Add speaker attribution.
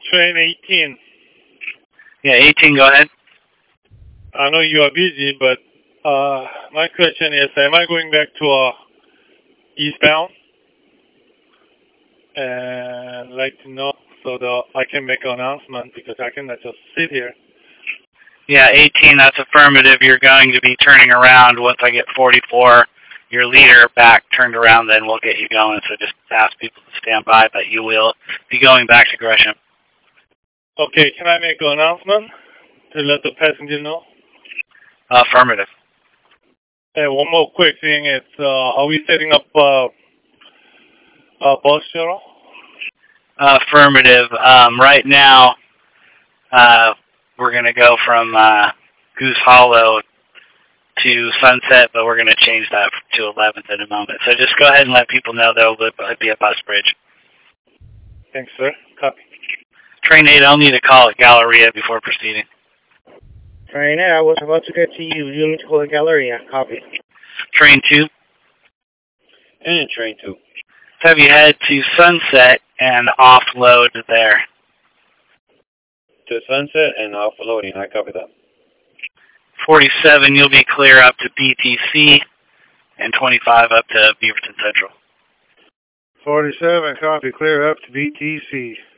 Speaker 1: Train 18.
Speaker 2: Yeah, 18, go ahead.
Speaker 1: I know you are busy, but my question is, am I going back to eastbound? And I'd like to know so that I can make an announcement because I cannot just sit here.
Speaker 2: Yeah, 18, that's affirmative. You're going to be turning around once I get 44, your leader, back turned around, then we'll get you going. So just ask people to stand by, but you will be going back to Gresham.
Speaker 1: Okay, can I make an announcement to let the passenger know?
Speaker 2: Affirmative.
Speaker 1: And one more quick thing is, are we setting up a bus shuttle?
Speaker 2: Affirmative. Right now, we're going to go from Goose Hollow to Sunset, but we're going to change that to 11th in a moment. So just go ahead and let people know there will be a bus bridge.
Speaker 1: Thanks, sir. Copy.
Speaker 2: Train 8, I'll need a call at Galleria before proceeding.
Speaker 3: Train 8, I was about to get to you. You need to call the Galleria. Copy.
Speaker 2: Train 2.
Speaker 4: And Train 2.
Speaker 2: Have you head to Sunset and offload there?
Speaker 4: To Sunset and offloading. I copy that.
Speaker 2: 47, you'll be clear up to BTC, and 25 up to Beaverton Central.
Speaker 1: 47, copy. Clear up to BTC.